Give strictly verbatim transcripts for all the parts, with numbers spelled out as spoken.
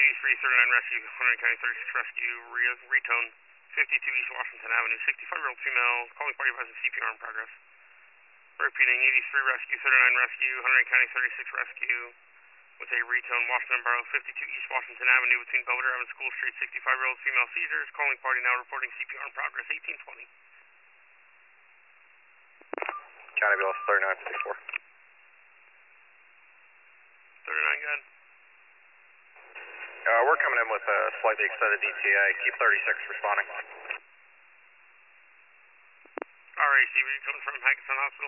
eighty-three thirty-nine Rescue, Hunterdon County thirty-six Rescue, Re- Retone, fifty-two East Washington Avenue, sixty-five-year-old female, calling party advising C P R in progress. Repeating, eighty-three Rescue, thirty-nine Rescue, Hunterdon County thirty-six Rescue, with a Retone, Washington Borough, fifty-two East Washington Avenue between Belvedere Avenue School Street, sixty-five-year-old female seizures, calling party now reporting C P R in progress, eighteen twenty. County Bill thirty-nine fifty-four. thirty-nine, good. Uh, we're coming in with a slightly extended D T A. Keep thirty-six responding. R A C, Retone from Hackettstown Hospital.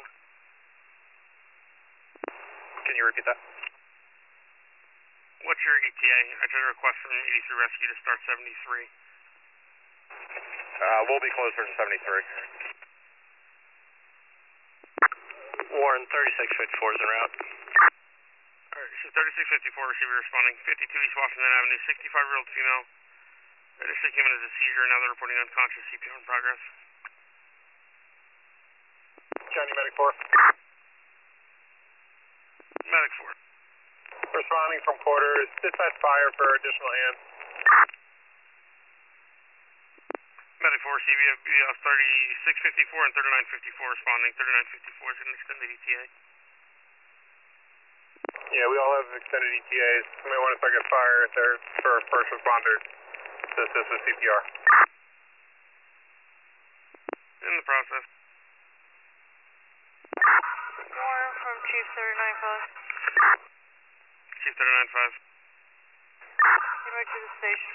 Can you repeat that? What's your E T A? I tried a request from eighty-three Rescue to start seventy-three. Uh, we'll be closer to seventy-three. Warren, thirty-six fifty-four is en route. Alright, so thirty-six fifty-four receiver responding, fifty-two East Washington Avenue, sixty-five-year-old female. Initially came in as a seizure, now they're reporting unconscious, C P R in progress. County Medic four. Medic four. Responding from quarters, dispatch fire for additional hands. Medic four, C B F thirty-six fifty-four and thirty-nine fifty-four responding. thirty-nine fifty-four is an extended E T A. Yeah, we all have extended E T As. You may want to target fire if they're for first responders to assist with C P R. In the process. Warren from Chief thirty-nine five. Chief thirty-nine five. Get back to the station.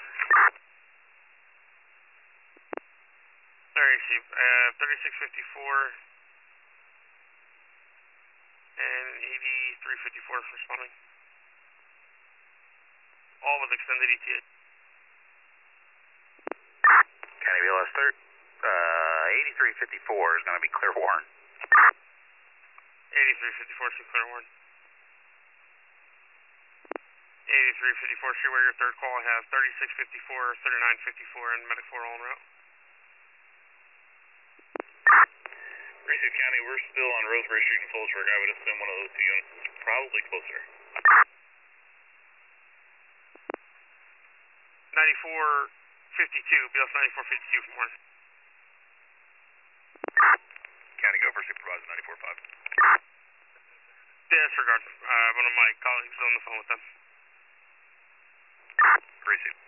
Alright, Chief. Uh, thirty-six fifty-four and eighty-three fifty-four is responding. All with extended E T A. County B L S third. Uh, eighty-three fifty-four is going to be clear Warren. eighty-three fifty-four, see clear Warren. eighty-three fifty-four, see where your third call. I have thirty-six fifty-four, thirty-nine fifty-four, and Medic four all en route. Research County, we're still on Roseberry Street in Phillipsburg. I would assume one of those two units is probably closer. ninety-four fifty-two, B L S ninety-four fifty-two from Warren. County, go for Supervisor ninety-four five. Disregard. Uh, one of my colleagues is on the phone with them. Receive.